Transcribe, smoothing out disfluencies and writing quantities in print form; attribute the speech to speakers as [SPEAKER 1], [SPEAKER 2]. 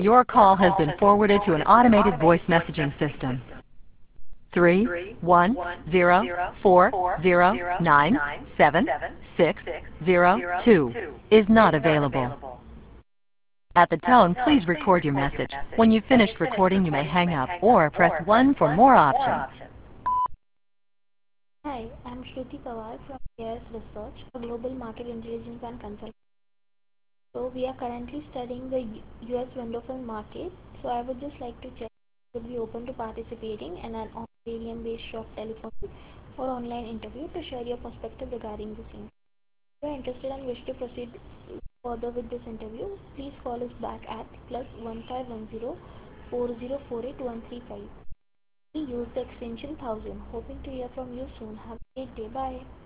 [SPEAKER 1] Your call has been forwarded to an automated voice messaging system. 31040976602 is not available. At the tone, please record your message. When you've finished recording, you may hang up or press 1 for more options.
[SPEAKER 2] Hi, I'm Shruti Pawar from AIS Research, a global market intelligence and consulting. So we are currently studying the US window film market. So I would just like to check would be open to participating in an on-stadium based short telephone or online interview to share your perspective regarding the same. If you are interested and wish to proceed further with this interview, please call us back at +1510 4048 135. We use the extension 1000. Hoping to hear from you soon. Have a great day. Bye.